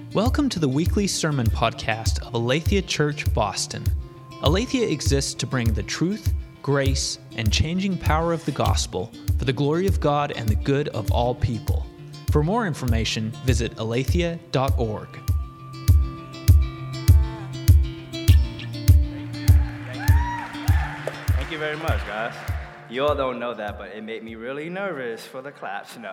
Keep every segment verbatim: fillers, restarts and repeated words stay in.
Welcome to the weekly sermon podcast of Aletheia Church, Boston. Aletheia exists to bring the truth, grace, and changing power of the gospel for the glory of God and the good of all people. For more information, visit aletheia dot org. Thank you very much, guys. You all don't know that, but it made me really nervous for the claps. No.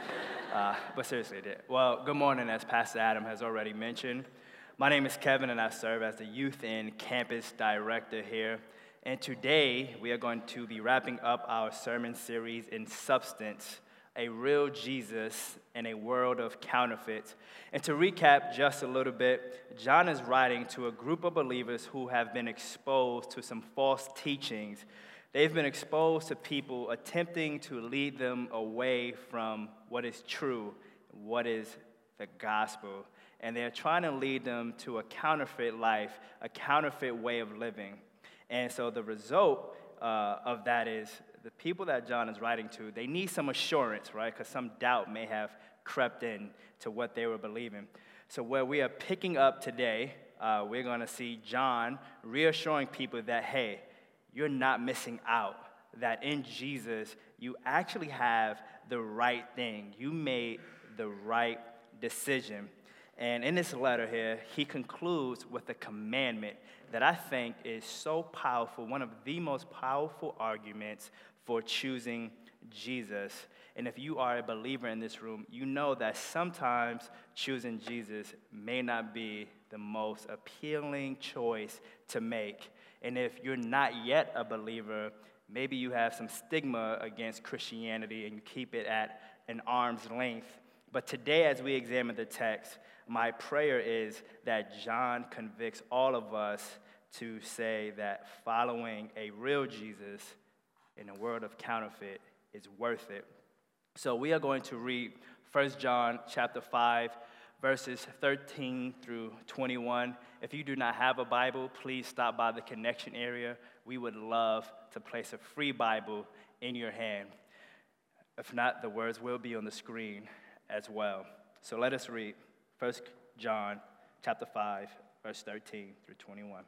Uh, but seriously, it did. Well, good morning, as Pastor Adam has already mentioned. My name is Kevin, and I serve as the Youth and Campus Director here. And today, we are going to be wrapping up our sermon series in Substance, a real Jesus in a world of counterfeits. And to recap just a little bit, John is writing to a group of believers who have been exposed to some false teachings. They've been exposed to people attempting to lead them away from what is true, what is the gospel. And they're trying to lead them to a counterfeit life, a counterfeit way of living. And so the result uh, of that is the people that John is writing to, they need some assurance, right? Because some doubt may have crept in to what they were believing. So where we are picking up today, uh, we're going to see John reassuring people that, hey, you're not missing out, that in Jesus, you actually have the right thing. You made the right decision. And in this letter here, he concludes with a commandment that I think is so powerful, one of the most powerful arguments for choosing Jesus. And if you are a believer in this room, you know that sometimes choosing Jesus may not be the most appealing choice to make. And if you're not yet a believer, maybe you have some stigma against Christianity and you keep it at an arm's length. But today, as we examine the text, my prayer is that John convicts all of us to say that following a real Jesus in a world of counterfeit is worth it. So we are going to read First John chapter five, verses thirteen through twenty-one. If you do not have a Bible, please stop by the connection area. We would love to place a free Bible in your hand. If not, the words will be on the screen as well. So let us read First John chapter five, verse thirteen through twenty-one.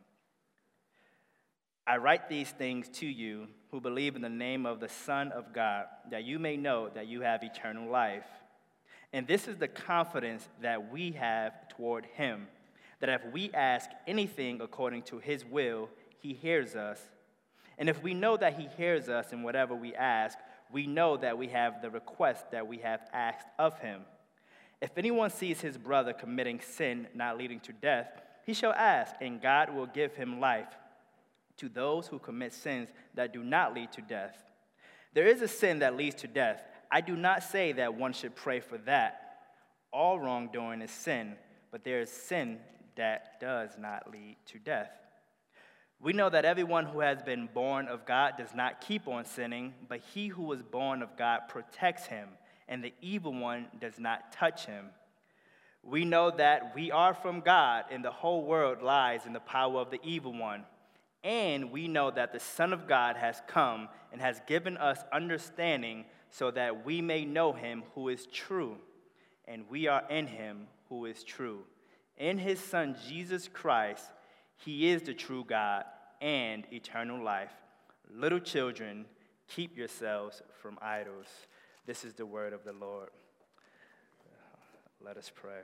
I write these things to you who believe in the name of the Son of God, that you may know that you have eternal life. And this is the confidence that we have toward him, that if we ask anything according to his will, he hears us. And if we know that he hears us in whatever we ask, we know that we have the request that we have asked of him. If anyone sees his brother committing sin not leading to death, he shall ask, and God will give him life. To those who commit sins that do not lead to death. There is a sin that leads to death. I do not say that one should pray for that. All wrongdoing is sin, but there is sin that does not lead to death. We know that everyone who has been born of God does not keep on sinning, but he who was born of God protects him, and the evil one does not touch him. We know that we are from God, and the whole world lies in the power of the evil one. And we know that the Son of God has come and has given us understanding so that we may know him who is true, and we are in him who is true. In his Son, Jesus Christ, he is the true God and eternal life. Little children, keep yourselves from idols. This is the word of the Lord. Let us pray.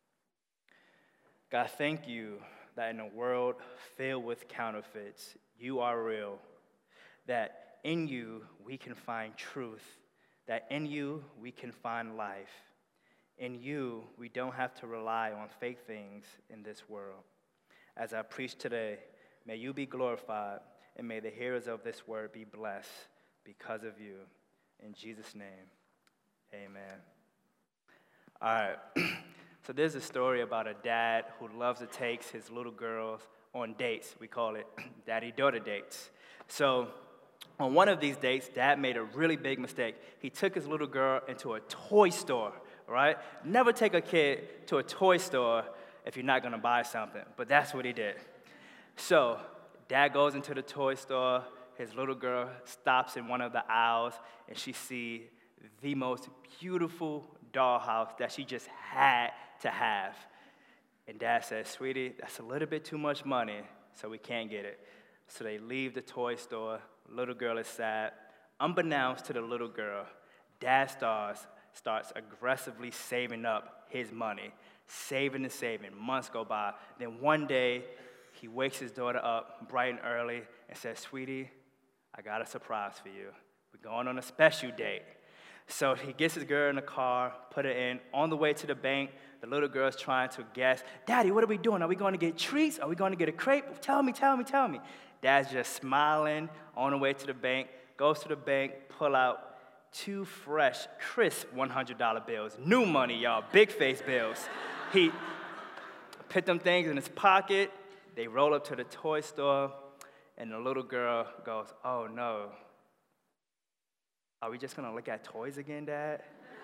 God, thank you that in a world filled with counterfeits, you are real, that in you we can find truth, that in you we can find life. In you, we don't have to rely on fake things in this world. As I preach today, may you be glorified, and may the hearers of this word be blessed because of you. In Jesus' name, amen. All right. So there's a story about a dad who loves to take his little girls on dates. We call it daddy-daughter dates. So on one of these dates, dad made a really big mistake. He took his little girl into a toy store, right? Never take a kid to a toy store if you're not going to buy something, but that's what he did. So dad goes into the toy store. His little girl stops in one of the aisles, and she sees the most beautiful dollhouse that she just had to have. And Dad says, sweetie, that's a little bit too much money, so we can't get it. So they leave the toy store. Little girl is sad. Unbeknownst to the little girl, Dad starts, starts aggressively saving up his money, saving and saving. Months go by. Then one day, he wakes his daughter up bright and early and says, sweetie, I got a surprise for you. We're going on a special date. So he gets his girl in the car, put her in. On the way to the bank, the little girl's trying to guess, Daddy, what are we doing? Are we going to get treats? Are we going to get a crepe? Tell me, tell me, tell me. Dad's just smiling on the way to the bank, goes to the bank, pull out two fresh, crisp one hundred dollar bills. New money, y'all, big face bills. He put them things in his pocket. They roll up to the toy store, and the little girl goes, oh, no. Are we just going to look at toys again, Dad?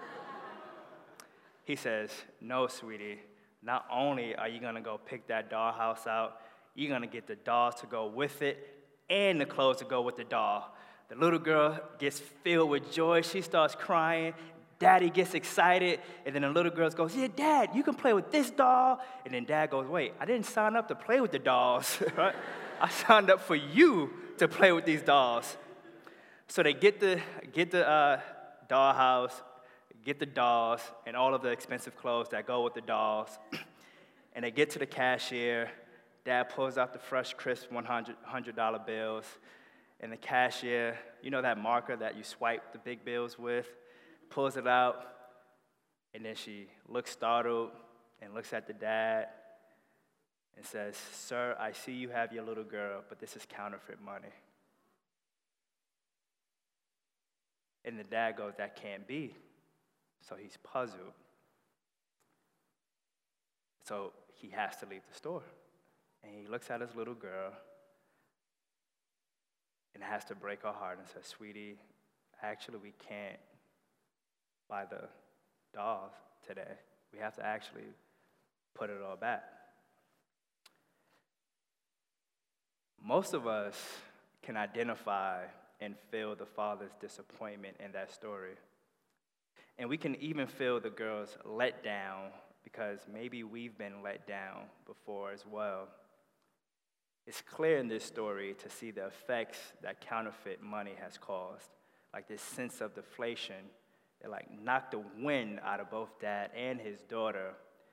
He says, no, sweetie. Not only are you going to go pick that dollhouse out, you're going to get the dolls to go with it and the clothes to go with the doll. The little girl gets filled with joy. She starts crying. Daddy gets excited. And then the little girl goes, yeah, Dad, you can play with this doll. And then Dad goes, wait, I didn't sign up to play with the dolls, right? I signed up for you to play with these dolls. So they get the, get the uh, dollhouse, get the dolls, and all of the expensive clothes that go with the dolls. And they get to the cashier. Dad pulls out the fresh, crisp one hundred dollar bills. And the cashier, you know that marker that you swipe the big bills with, pulls it out. And then she looks startled and looks at the dad and says, sir, I see you have your little girl, but this is counterfeit money. And the dad goes, that can't be. So he's puzzled. So he has to leave the store. And he looks at his little girl and has to break her heart and says, sweetie, actually we can't buy the dolls today. We have to actually put it all back. Most of us can identify and feel the father's disappointment in that story. And we can even feel the girl's letdown because maybe we've been let down before as well. It's clear in this story to see the effects that counterfeit money has caused, like this sense of deflation. It like knocked the wind out of both dad and his daughter.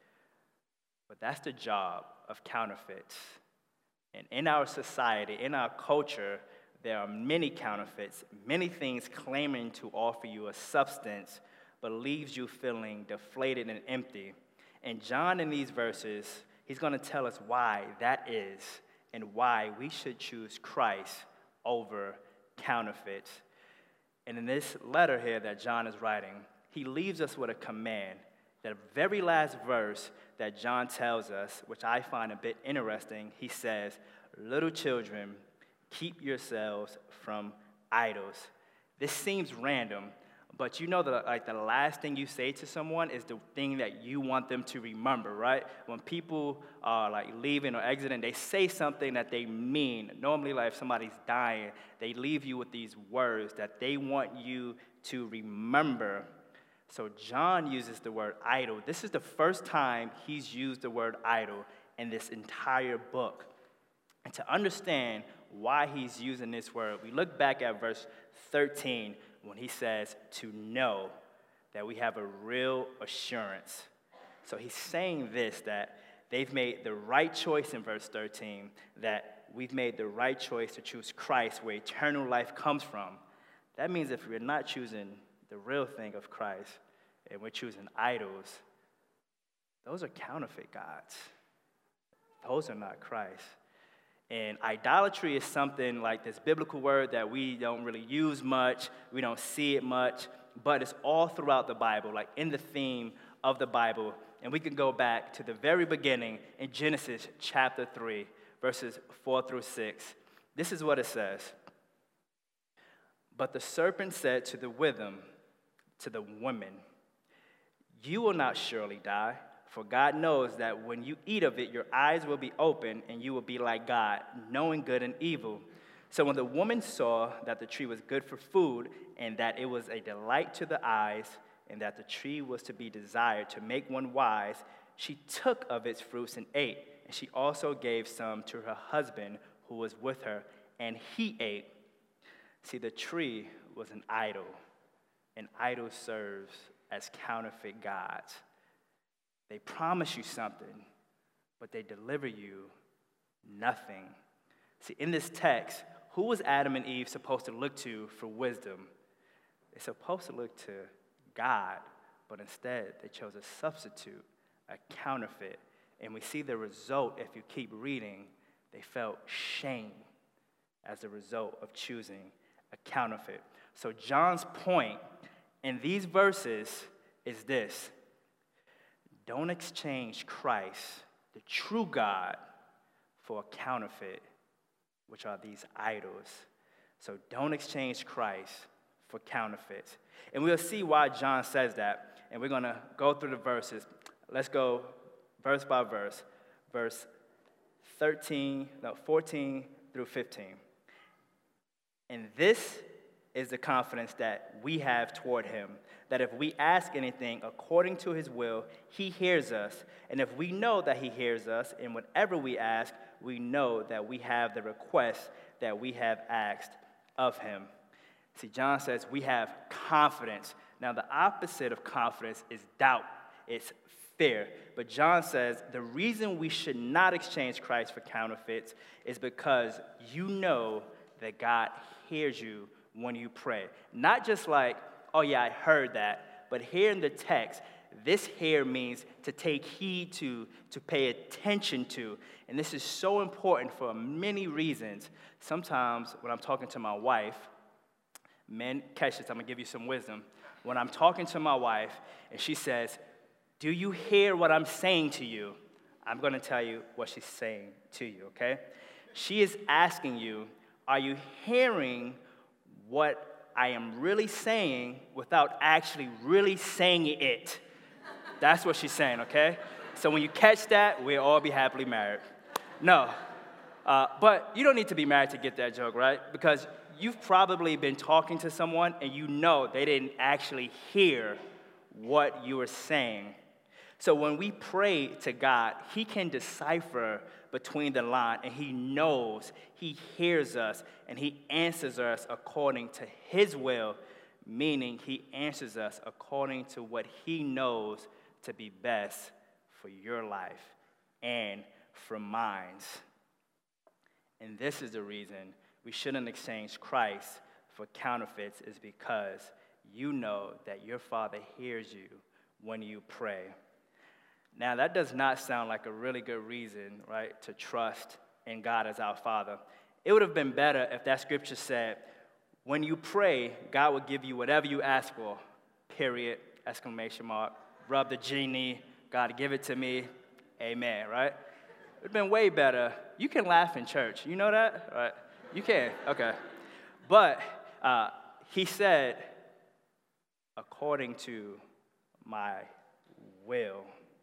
But that's the job of counterfeits. And in our society, in our culture, there are many counterfeits, many things claiming to offer you a substance, but leaves you feeling deflated and empty. And John, in these verses, he's going to tell us why that is and why we should choose Christ over counterfeits. And in this letter here that John is writing, he leaves us with a command. The very last verse that John tells us, which I find a bit interesting, he says, little children, keep yourselves from idols. This seems random, but you know that like the last thing you say to someone is the thing that you want them to remember, right? When people are like leaving or exiting, they say something that they mean. Normally, like if somebody's dying, they leave you with these words that they want you to remember. So John uses the word idol. This is the first time he's used the word idol in this entire book. And to understand why he's using this word, we look back at verse thirteen when he says to know that we have a real assurance. So he's saying this, that they've made the right choice in verse thirteen, that we've made the right choice to choose Christ where eternal life comes from. That means if we're not choosing the real thing of Christ and we're choosing idols, those are counterfeit gods. Those are not Christ. And idolatry is something like this biblical word that we don't really use much, we don't see it much, but it's all throughout the Bible, like in the theme of the Bible. And we can go back to the very beginning in Genesis chapter three, verses four through six. This is what it says. But the serpent said to the woman, to the woman, you will not surely die. For God knows that when you eat of it, your eyes will be open, and you will be like God, knowing good and evil. So when the woman saw that the tree was good for food, and that it was a delight to the eyes, and that the tree was to be desired to make one wise, She took of its fruits and ate, and she also gave some to her husband who was with her, and he ate. See, the tree was an idol. An idol serves as counterfeit gods. They promise you something, but they deliver you nothing. See, in this text, who was Adam and Eve supposed to look to for wisdom? They're supposed to look to God, but instead they chose a substitute, a counterfeit. And we see the result if you keep reading. They felt shame as a result of choosing a counterfeit. So John's point in these verses is this: don't exchange Christ, the true God, for a counterfeit, which are these idols. So don't exchange Christ for counterfeits. And we'll see why John says that. And we're going to go through the verses. Let's go verse by verse. Verse thirteen, no, fourteen through fifteen. And this is the confidence that we have toward him, that if we ask anything according to his will, he hears us. And if we know that he hears us in whatever we ask, we know that we have the request that we have asked of him. See, John says we have confidence. Now, the opposite of confidence is doubt. It's fear. But John says the reason we should not exchange Christ for counterfeits is because you know that God hears you when you pray. Not just like, oh yeah, I heard that, but here in the text, this here means to take heed to, to pay attention to. And this is so important for many reasons. Sometimes when I'm talking to my wife, men, catch this, I'm gonna give you some wisdom. When I'm talking to my wife and she says, do you hear what I'm saying to you? I'm gonna tell you what she's saying to you, okay? She is asking you, are you hearing what I am really saying without actually really saying it? That's what she's saying, okay? So when you catch that, we'll all be happily married. No, uh, but you don't need to be married to get that joke, right? Because you've probably been talking to someone and you know they didn't actually hear what you were saying. So when we pray to God, he can decipher between the line, and he knows, he hears us, and he answers us according to his will, meaning he answers us according to what he knows to be best for your life and for mine. And this is the reason we shouldn't exchange Christ for counterfeits, is because you know that your Father hears you when you pray. Now, that does not sound like a really good reason, right, to trust in God as our Father. It would have been better if that scripture said, when you pray, God will give you whatever you ask for, period, exclamation mark, rub the genie, God, give it to me, amen, right? It would have been way better. You can laugh in church. You know that? Right? You can, okay. But uh, he said, according to my will.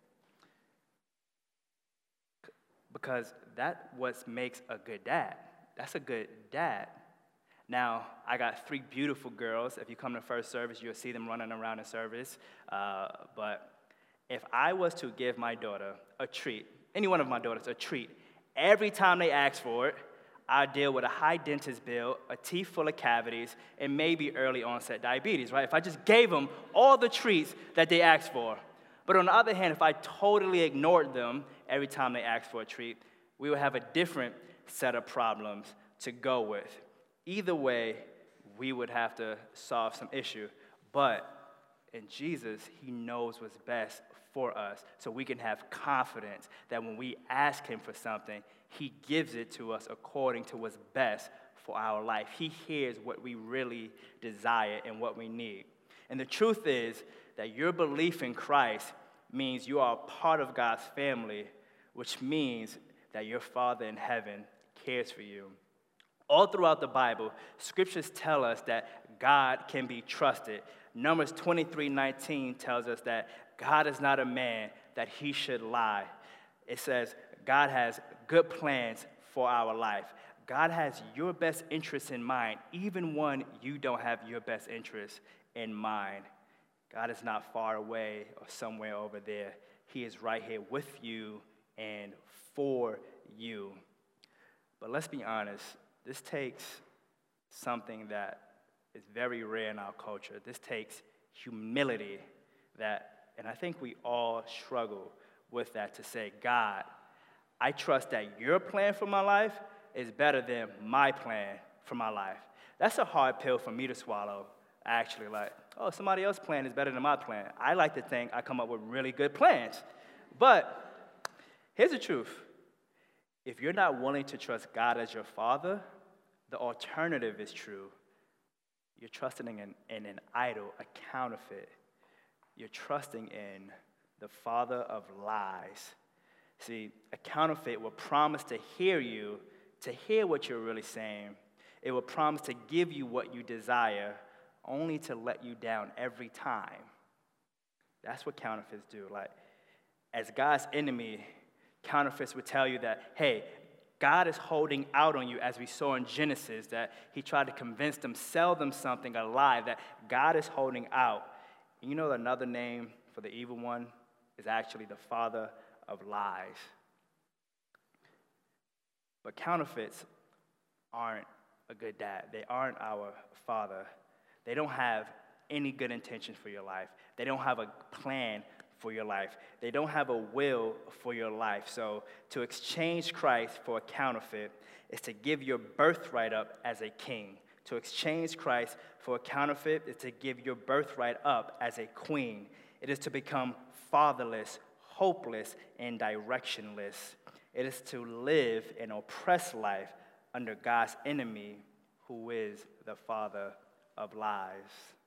Because that's what makes a good dad. That's a good dad. Now, I got three beautiful girls. If you come to first service, you'll see them running around in service. Uh, but if I was to give my daughter a treat, any one of my daughters a treat, every time they ask for it, I deal with a high dentist bill, a teeth full of cavities, and maybe early onset diabetes, right? If I just gave them all the treats that they asked for. But on the other hand, if I totally ignored them every time they asked for a treat, we would have a different set of problems to go with. Either way, we would have to solve some issue. But in Jesus, he knows what's best for us, so we can have confidence that when we ask him for something, he gives it to us according to what's best for our life. He hears what we really desire and what we need. And the truth is that your belief in Christ means you are a part of God's family, which means that your Father in heaven cares for you. All throughout the Bible, scriptures tell us that God can be trusted. Numbers twenty-three nineteen tells us that God is not a man that he should lie. It says God has good plans for our life. God has your best interests in mind, even when you don't have your best interests in mind. God is not far away or somewhere over there. He is right here with you and for you. But let's be honest, this takes something that is very rare in our culture. This takes humility that, and I think we all struggle with that, to say, God, I trust that your plan for my life is better than my plan for my life. That's a hard pill for me to swallow, actually. Like, oh, somebody else's plan is better than my plan. I like to think I come up with really good plans. But here's the truth. If you're not willing to trust God as your Father, the alternative is true. You're trusting in, in an idol, a counterfeit. You're trusting in the father of lies. See, a counterfeit will promise to hear you, to hear what you're really saying. It will promise to give you what you desire, only to let you down every time. That's what counterfeits do. Like, as God's enemy, counterfeits would tell you that, hey, God is holding out on you, as we saw in Genesis, that he tried to convince them, sell them something, a lie, that God is holding out. And you know another name for the evil one is actually the father of lies. But counterfeits aren't a good dad. They aren't our father. They don't have any good intentions for your life. They don't have a plan for your life. They don't have a will for your life. So to exchange Christ for a counterfeit is to give your birthright up as a king. To exchange Christ for a counterfeit is to give your birthright up as a queen. It is to become fatherless, hopeless, and directionless. It is to live an oppressed life under God's enemy, who is the father of lies.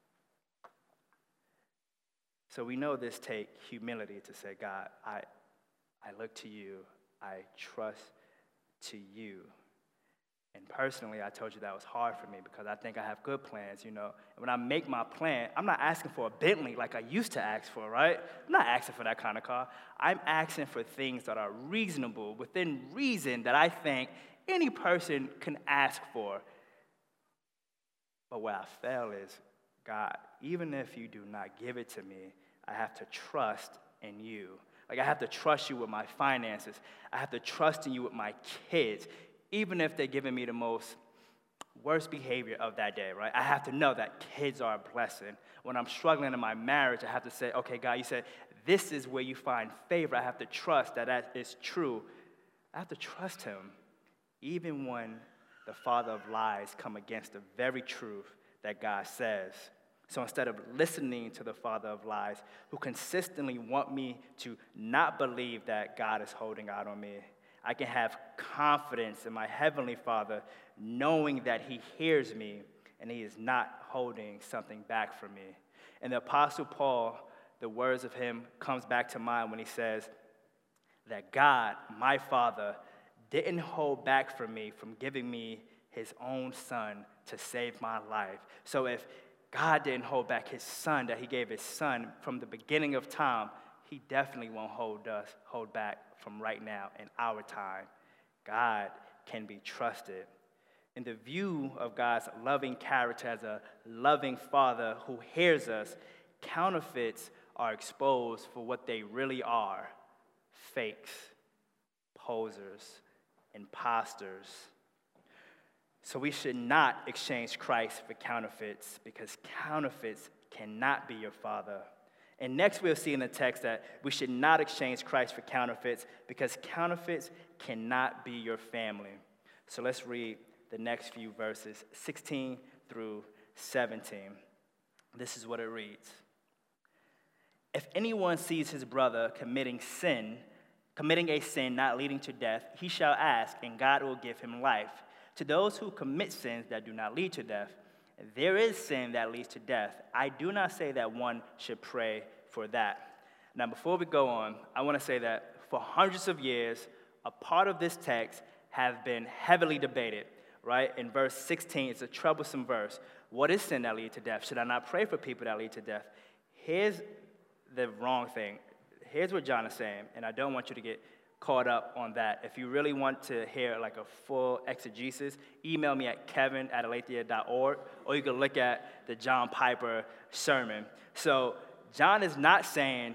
So we know this takes humility to say, God, I, I look to you. I trust to you. And personally, I told you that was hard for me because I think I have good plans, you know. And when I make my plan, I'm not asking for a Bentley like I used to ask for, right? I'm not asking for that kind of car. I'm asking for things that are reasonable, within reason, that I think any person can ask for. But where I fail is, God, even if you do not give it to me, I have to trust in you. Like, I have to trust you with my finances. I have to trust in you with my kids, even if they're giving me the most worst behavior of that day, right? I have to know that kids are a blessing. When I'm struggling in my marriage, I have to say, okay, God, you said this is where you find favor. I have to trust that that is true. I have to trust him, even when the father of lies come against the very truth that God says. So instead of listening to the father of lies, who consistently want me to not believe that God is holding out on me, I can have confidence in my heavenly Father, knowing that he hears me and he is not holding something back from me. And the Apostle Paul, the words of him comes back to mind when he says that God, my Father, didn't hold back from me from giving me his own son to save my life. So if God didn't hold back his son, that he gave his son from the beginning of time, he definitely won't hold us, hold back from right now in our time. God can be trusted. In the view of God's loving character as a loving father who hears us, counterfeits are exposed for what they really are: fakes, posers, imposters. So we should not exchange Christ for counterfeits, because counterfeits cannot be your father. And next we'll see in the text that we should not exchange Christ for counterfeits, because counterfeits cannot be your family. So let's read the next few verses, sixteen through seventeen. This is what it reads. If anyone sees his brother committing sin, committing a sin not leading to death, he shall ask, and God will give him life. To those who commit sins that do not lead to death, there is sin that leads to death. I do not say that one should pray for that. Now, before we go on, I want to say that for hundreds of years, a part of this text have been heavily debated, right? In verse sixteen, it's a troublesome verse. What is sin that leads to death? Should I not pray for people that lead to death? Here's the wrong thing. Here's what John is saying, and I don't want you to get caught up on that. If you really want to hear like a full exegesis, email me at kevin at aletheia dot org, or you can look at the John Piper sermon. So John is not saying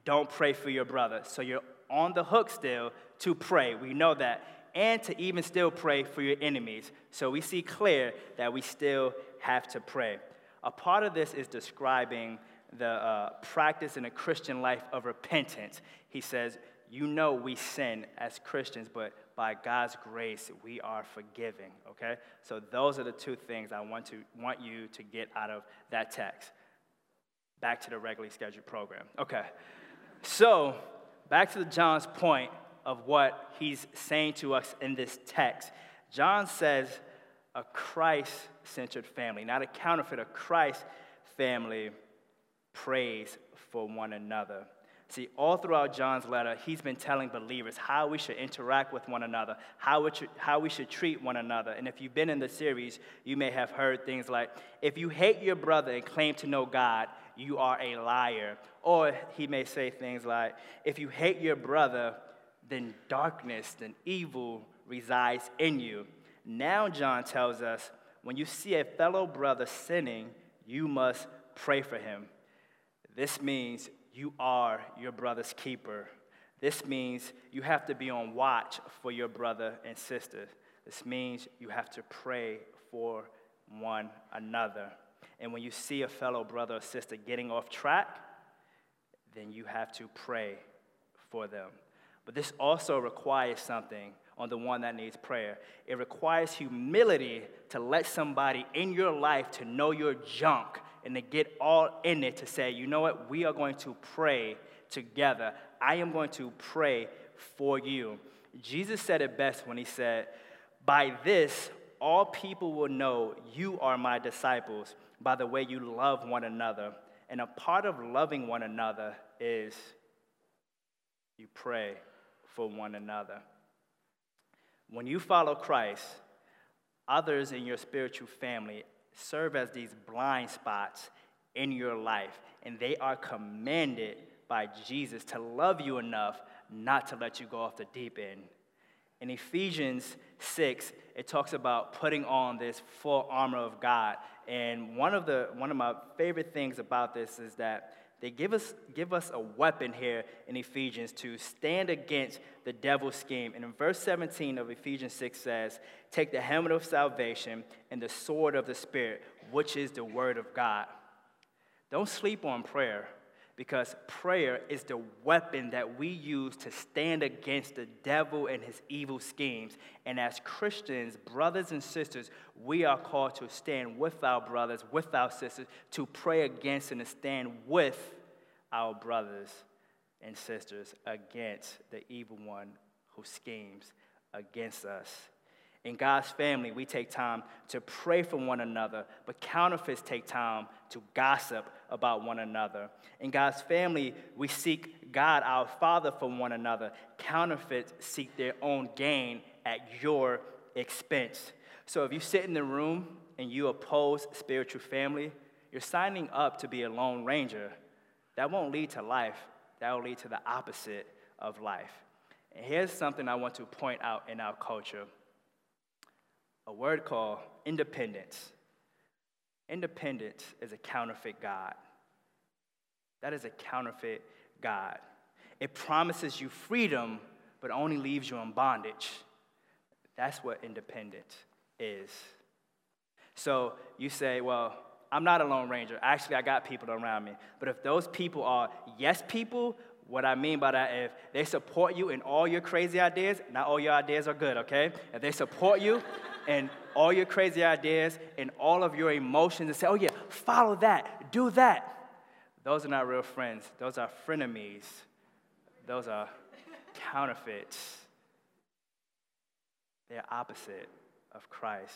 don't pray for your brother. So you're on the hook still to pray. We know that. And to even still pray for your enemies. So we see clear that we still have to pray. A part of this is describing the uh, practice in a Christian life of repentance. He says, you know we sin as Christians, but by God's grace, we are forgiven, okay? So those are the two things I want to want you to get out of that text. Back to the regularly scheduled program. Okay, so back to John's point of what he's saying to us in this text. John says a Christ-centered family, not a counterfeit, a Christ family prays for one another. See, all throughout John's letter, he's been telling believers how we should interact with one another, how we should, how we should treat one another. And if you've been in the series, you may have heard things like, if you hate your brother and claim to know God, you are a liar. Or he may say things like, if you hate your brother, then darkness, then evil resides in you. Now John tells us, when you see a fellow brother sinning, you must pray for him. This means you are your brother's keeper. This means you have to be on watch for your brother and sister. This means you have to pray for one another. And when you see a fellow brother or sister getting off track, then you have to pray for them. But this also requires something on the one that needs prayer. It requires humility to let somebody in your life to know your junk and to get all in it to say, you know what, we are going to pray together. I am going to pray for you. Jesus said it best when he said, by this, all people will know you are my disciples, by the way you love one another. And a part of loving one another is you pray for one another. When you follow Christ, others in your spiritual family serve as these blind spots in your life, and they are commanded by Jesus to love you enough not to let you go off the deep end. In Ephesians six, it talks about putting on this full armor of God, and one of the one of my favorite things about this is that they give us give us a weapon here in Ephesians to stand against the devil's scheme. And in verse seventeen of Ephesians six says, take the helmet of salvation and the sword of the Spirit, which is the word of God. Don't sleep on prayer, because prayer is the weapon that we use to stand against the devil and his evil schemes. And as Christians, brothers and sisters, we are called to stand with our brothers, with our sisters, to pray against and to stand with our brothers and sisters against the evil one who schemes against us. In God's family, we take time to pray for one another, but counterfeits take time to gossip about one another. In God's family, we seek God, our Father, for one another. Counterfeits seek their own gain at your expense. So if you sit in the room and you oppose spiritual family, you're signing up to be a lone ranger. That won't lead to life. That will lead to the opposite of life. And here's something I want to point out in our culture. A word called independence. Independence is a counterfeit God. That is a counterfeit God. It promises you freedom, but only leaves you in bondage. That's what independence is. So you say, well, I'm not a lone ranger. Actually, I got people around me. But if those people are yes people, what I mean by that, if they support you in all your crazy ideas, not all your ideas are good, okay? If they support you in all your crazy ideas and all of your emotions and say, oh yeah, follow that, do that, those are not real friends. Those are frenemies. Those are counterfeits. They're opposite of Christ.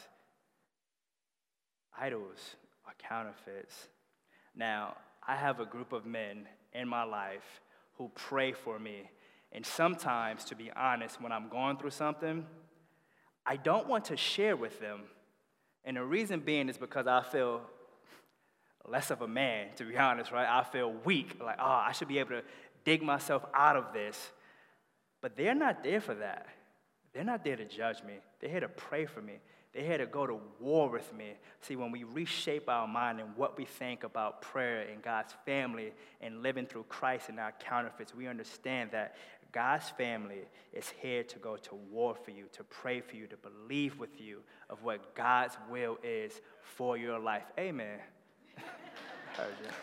Idols are counterfeits. Now, I have a group of men in my life who pray for me. And sometimes, to be honest, when I'm going through something, I don't want to share with them. And the reason being is because I feel less of a man, to be honest, right? I feel weak, like, oh, I should be able to dig myself out of this. But they're not there for that. They're not there to judge me. They're here to pray for me. They're here to go to war with me. See, when we reshape our mind and what we think about prayer and God's family and living through Christ and our counterfeits, we understand that God's family is here to go to war for you, to pray for you, to believe with you of what God's will is for your life. Amen. Heard you.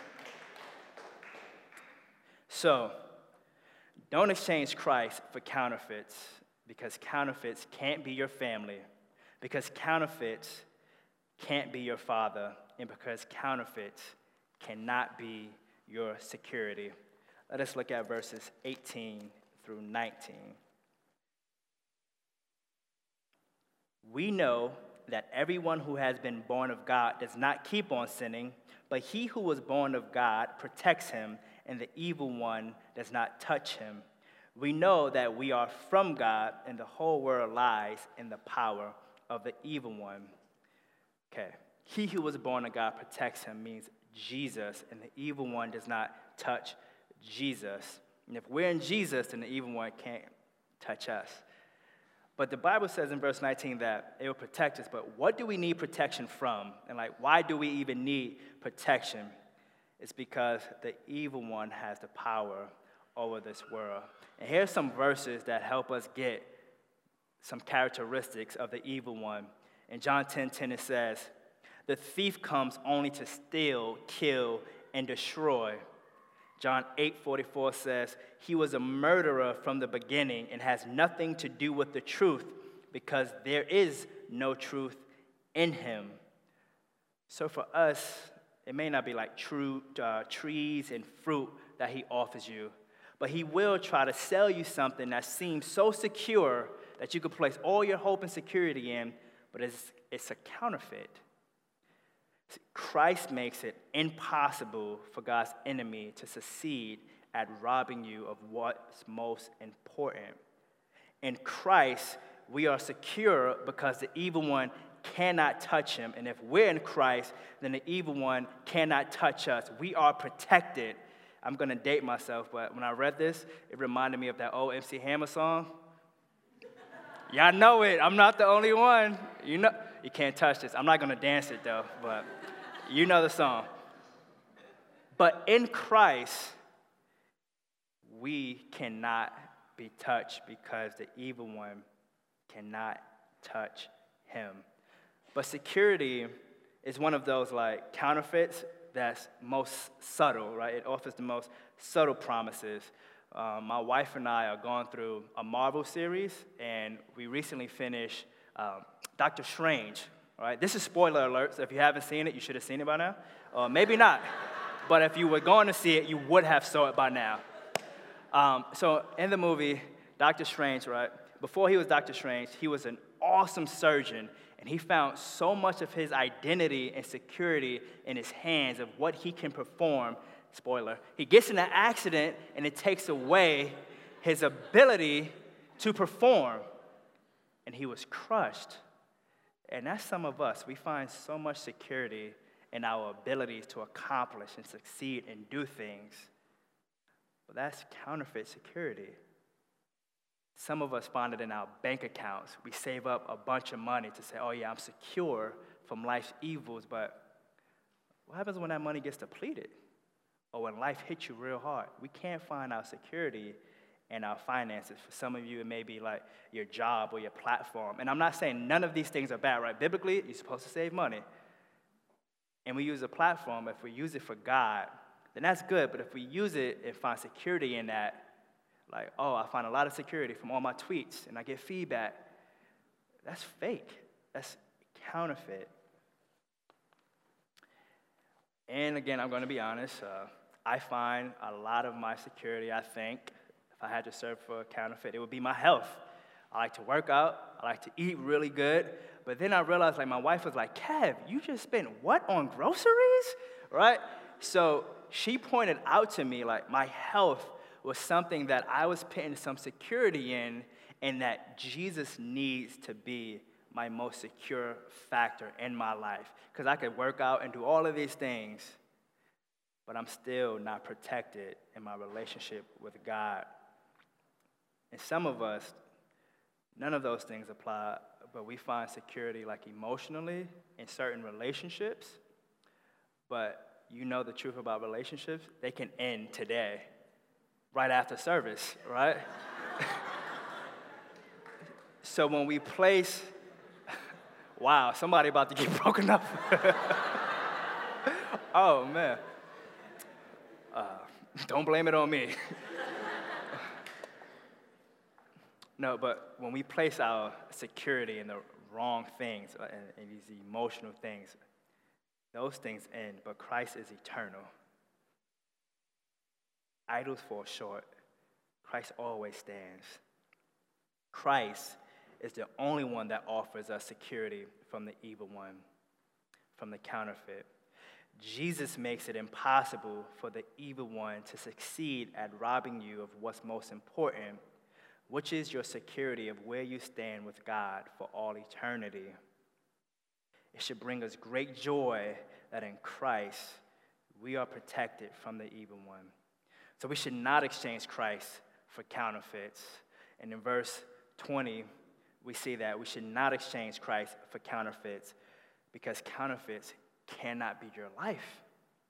So, don't exchange Christ for counterfeits, because counterfeits can't be your family, because counterfeits can't be your father, and because counterfeits cannot be your security. Let us look at verses eighteen through nineteen. We know that everyone who has been born of God does not keep on sinning, but he who was born of God protects him, and the evil one does not touch him. We know that we are from God, and the whole world lies in the power of the evil one. Okay, he who was born of God protects him means Jesus, and the evil one does not touch Jesus. And if we're in Jesus, then the evil one can't touch us. But the Bible says in verse nineteen that it will protect us, but what do we need protection from? And like, why do we even need protection? It's because the evil one has the power over this world. And here's some verses that help us get some characteristics of the evil one. In John ten ten, it says, the thief comes only to steal, kill, and destroy. John eight forty-four says, he was a murderer from the beginning and has nothing to do with the truth because there is no truth in him. So for us, it may not be like true uh, trees and fruit that he offers you, but he will try to sell you something that seems so secure that you could place all your hope and security in, but it's, it's a counterfeit. Christ makes it impossible for God's enemy to succeed at robbing you of what's most important. In Christ, we are secure because the evil one cannot touch him. And if we're in Christ, then the evil one cannot touch us. We are protected. I'm going to date myself, but when I read this, it reminded me of that old M C Hammer song. Y'all know it. I'm not the only one. You know, you can't touch this. I'm not going to dance it, though, but you know the song. But in Christ, we cannot be touched because the evil one cannot touch him. But security is one of those like counterfeits that's most subtle, right? It offers the most subtle promises. Um, my wife and I are going through a Marvel series, and we recently finished um, Doctor Strange, right? This is spoiler alert, so if you haven't seen it, you should have seen it by now. Or maybe not. But if you were going to see it, you would have saw it by now. Um, so in the movie, Doctor Strange, right? Before he was Doctor Strange, he was an awesome surgeon, and he found so much of his identity and security in his hands of what he can perform. Spoiler, he gets in an accident, and it takes away his ability to perform, and he was crushed. And that's some of us. We find so much security in our abilities to accomplish and succeed and do things. But that's counterfeit security. Some of us find it in our bank accounts. We save up a bunch of money to say, oh yeah, I'm secure from life's evils, but what happens when that money gets depleted? Or when life hits you real hard? We can't find our security in our finances. For some of you, it may be like your job or your platform. And I'm not saying none of these things are bad, right? Biblically, you're supposed to save money. And we use a platform. If we use it for God, then that's good. But if we use it and find security in that, like, oh, I find a lot of security from all my tweets, and I get feedback, that's fake. That's counterfeit. And again, I'm going to be honest. Uh, I find a lot of my security, I think, if I had to search for a counterfeit, it would be my health. I like to work out. I like to eat really good. But then I realized, like, my wife was like, Kev, you just spent what on groceries? Right? So she pointed out to me, like, my health was something that I was putting some security in, and that Jesus needs to be my most secure factor in my life. Because I could work out and do all of these things, but I'm still not protected in my relationship with God. And some of us, none of those things apply, but we find security like emotionally in certain relationships. But you know the truth about relationships, they can end today, right after service, right? So when we place, wow, somebody about to get broken up. Oh, man. Uh, don't blame it on me. No, but when we place our security in the wrong things uh, and, and these emotional things, those things end, but Christ is eternal. Idols fall short. Christ always stands. Christ is the only one that offers us security from the evil one, from the counterfeit. Jesus makes it impossible for the evil one to succeed at robbing you of what's most important, which is your security of where you stand with God for all eternity. It should bring us great joy that in Christ we are protected from the evil one. So we should not exchange Christ for counterfeits. And in verse twenty, we see that we should not exchange Christ for counterfeits because counterfeits cannot be your life.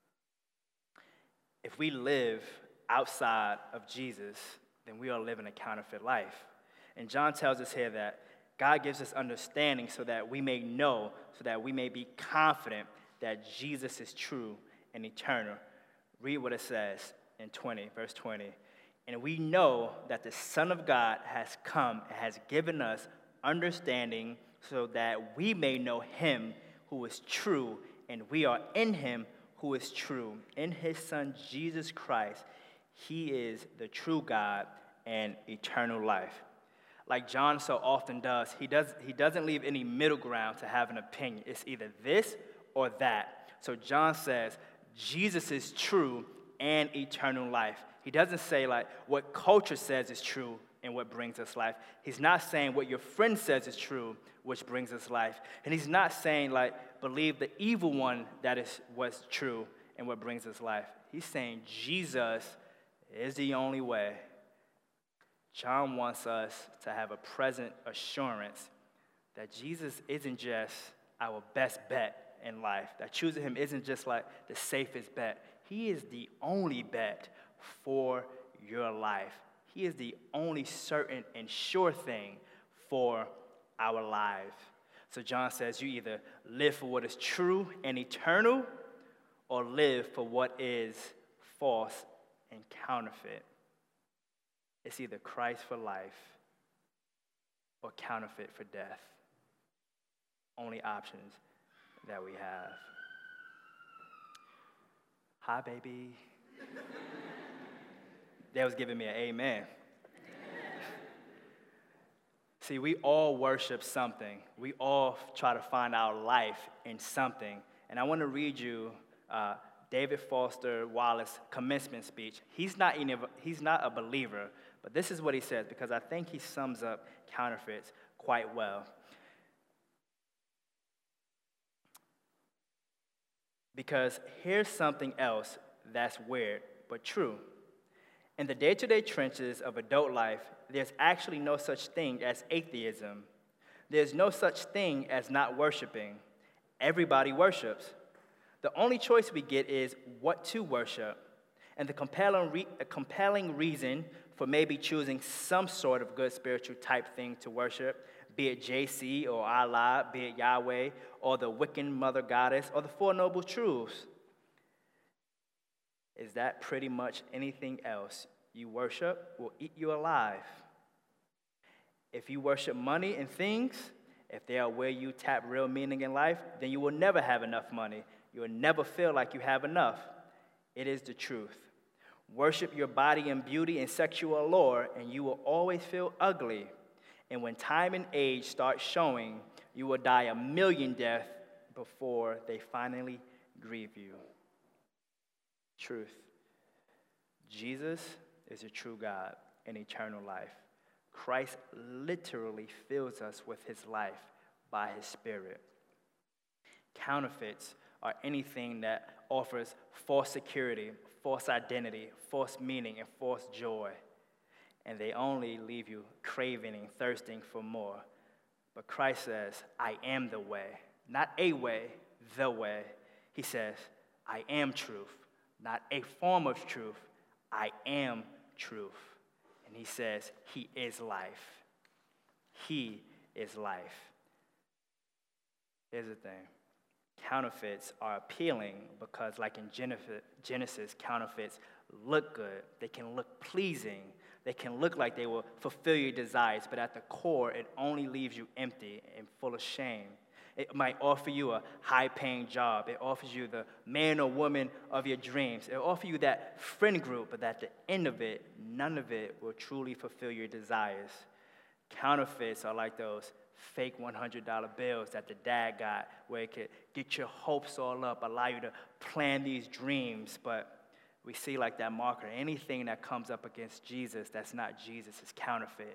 If we live outside of Jesus, then we are living a counterfeit life. And John tells us here that God gives us understanding so that we may know, so that we may be confident that Jesus is true and eternal. Read what it says in twenty, verse twenty. And we know that the Son of God has come and has given us understanding so that we may know him who is true, and we are in him who is true. In his Son, Jesus Christ, he is the true God and eternal life. Like John so often does, he, does, he doesn't leave any middle ground to have an opinion. It's either this or that. So John says, Jesus is true and eternal life. He doesn't say like what culture says is true and what brings us life. He's not saying what your friend says is true, which brings us life. And he's not saying like believe the evil one that is what's true and what brings us life. He's saying Jesus is the only way. John wants us to have a present assurance that Jesus isn't just our best bet in life, that choosing him isn't just like the safest bet. He is the only bet for your life. He is the only certain and sure thing for our life. So John says you either live for what is true and eternal or live for what is false and counterfeit. It's either Christ for life or counterfeit for death. Only options that we have. Hi, baby. They was giving me an amen. See, we all worship something. We all try to find our life in something. And I want to read you uh, David Foster Wallace's commencement speech. He's not, he's not a believer, but this is what he says, because I think he sums up counterfeits quite well. Because here's something else that's weird, but true. In the day-to-day trenches of adult life, there's actually no such thing as atheism. There's no such thing as not worshiping. Everybody worships. The only choice we get is what to worship. And the compelling, re- a compelling reason for maybe choosing some sort of good spiritual type thing to worship, be it J C or Allah, be it Yahweh, or the Wiccan Mother Goddess, or the Four Noble Truths, is that pretty much anything else you worship will eat you alive. If you worship money and things, if they are where you tap real meaning in life, then you will never have enough money. You will never feel like you have enough. It is the truth. Worship your body and beauty and sexual allure, and you will always feel ugly. And when time and age start showing, you will die a million deaths before they finally grieve you. Truth. Jesus is a true God and eternal life. Christ literally fills us with his life by his Spirit. Counterfeits are anything that offers false security, false identity, false meaning, and false joy. And they only leave you craving and thirsting for more. But Christ says, I am the way. Not a way, the way. He says, I am truth. Not a form of truth. I am truth. And he says, he is life. He is life. Here's the thing. Counterfeits are appealing because, like in Genesis, counterfeits look good. They can look pleasing. They can look like they will fulfill your desires, but at the core, it only leaves you empty and full of shame. It might offer you a high-paying job. It offers you the man or woman of your dreams. It offers you that friend group, but at the end of it, none of it will truly fulfill your desires. Counterfeits are like those fake one hundred dollar bills that the dad got, where it could get your hopes all up, allow you to plan these dreams. But we see like that marker, anything that comes up against Jesus that's not Jesus is counterfeit.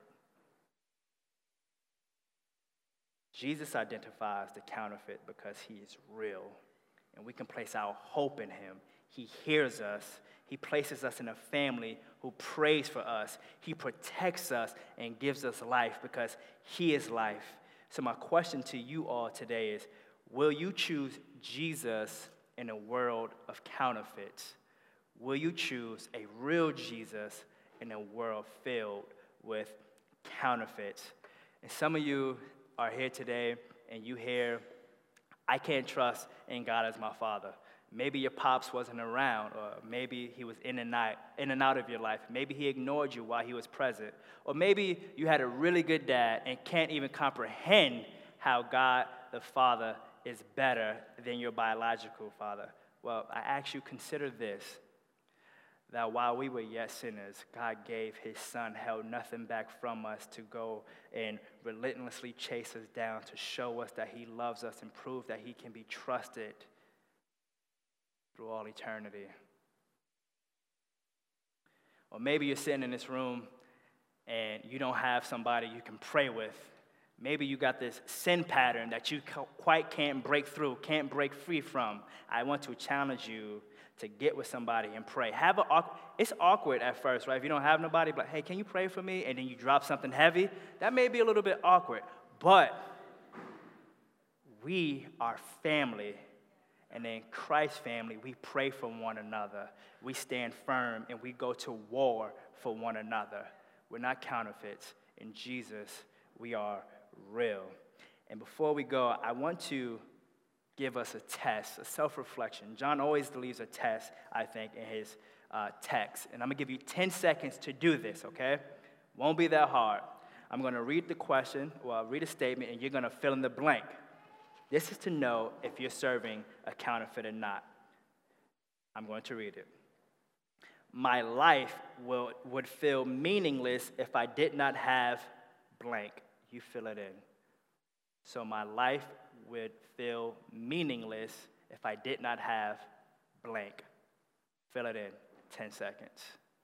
Jesus identifies the counterfeit because he is real, and we can place our hope in him. He hears us. He places us in a family who prays for us. He protects us and gives us life because he is life. So my question to you all today is, will you choose Jesus in a world of counterfeits? Will you choose a real Jesus in a world filled with counterfeits? And some of you are here today and you hear, I can't trust in God as my father. Maybe your pops wasn't around, or maybe he was in and out, in and out of your life. Maybe he ignored you while he was present. Or maybe you had a really good dad and can't even comprehend how God the Father is better than your biological father. Well, I ask you, consider this, that while we were yet sinners, God gave his son, held nothing back from us to go and relentlessly chase us down, to show us that he loves us and prove that he can be trusted through all eternity. Or maybe you're sitting in this room and you don't have somebody you can pray with. Maybe you got this sin pattern that you quite can't break through, can't break free from. I want to challenge you to get with somebody and pray. Have a, it's awkward at first, right? If you don't have nobody, but hey, can you pray for me? And then you drop something heavy. That may be a little bit awkward, but we are family. And in Christ's family, we pray for one another. We stand firm and we go to war for one another. We're not counterfeits. In Jesus, we are real. And before we go, I want to give us a test, a self-reflection. John always leaves a test, I think, in his uh, text. And I'm going to give you ten seconds to do this, okay? Won't be that hard. I'm going to read the question, well, read a statement, and you're going to fill in the blank. This is to know if you're serving a counterfeit or not. I'm going to read it. My life will, would feel meaningless if I did not have blank. You fill it in. So my life would feel meaningless if I did not have blank. Fill it in. ten seconds.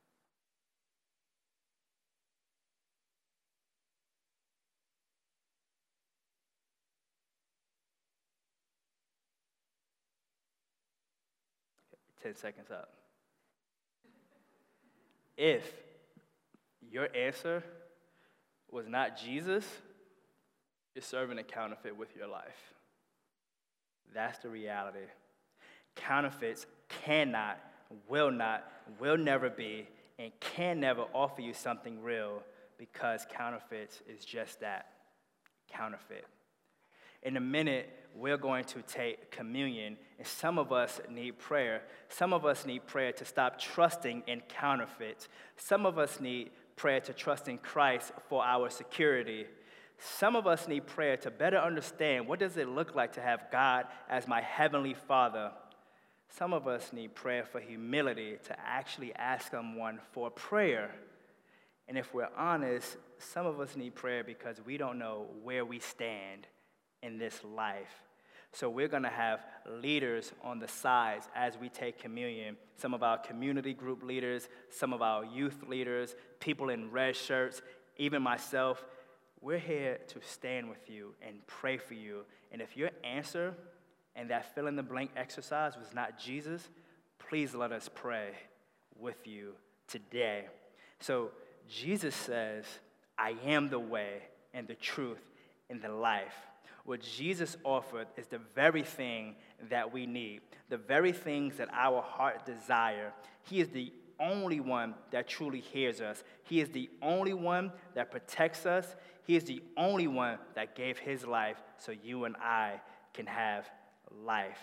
ten seconds up. If your answer was not Jesus, you're serving a counterfeit with your life. That's the reality. Counterfeits cannot, will not, will never be, and can never offer you something real because counterfeits is just that, counterfeit. In a minute, we're going to take communion, and some of us need prayer. Some of us need prayer to stop trusting in counterfeits. Some of us need prayer to trust in Christ for our security. Some of us need prayer to better understand what does it look like to have God as my heavenly Father. Some of us need prayer for humility to actually ask someone for prayer. And if we're honest, some of us need prayer because we don't know where we stand in this life. So we're going to have leaders on the sides as we take communion. Some of our community group leaders, some of our youth leaders, people in red shirts, even myself. We're here to stand with you and pray for you. And if your answer and that fill-in-the-blank exercise was not Jesus, please let us pray with you today. So Jesus says, I am the way and the truth and the life. What Jesus offered is the very thing that we need, the very things that our heart desire. He is the only one that truly hears us. He is the only one that protects us. He is the only one that gave his life so you and I can have life.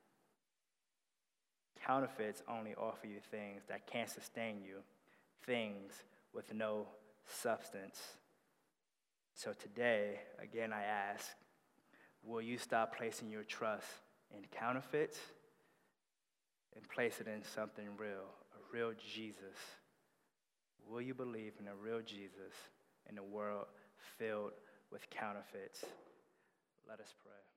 Counterfeits only offer you things that can't sustain you, things with no substance. So today, again, I ask, will you stop placing your trust in counterfeits and place it in something real, a real Jesus? Will you believe in a real Jesus in a world filled with counterfeits? Let us pray.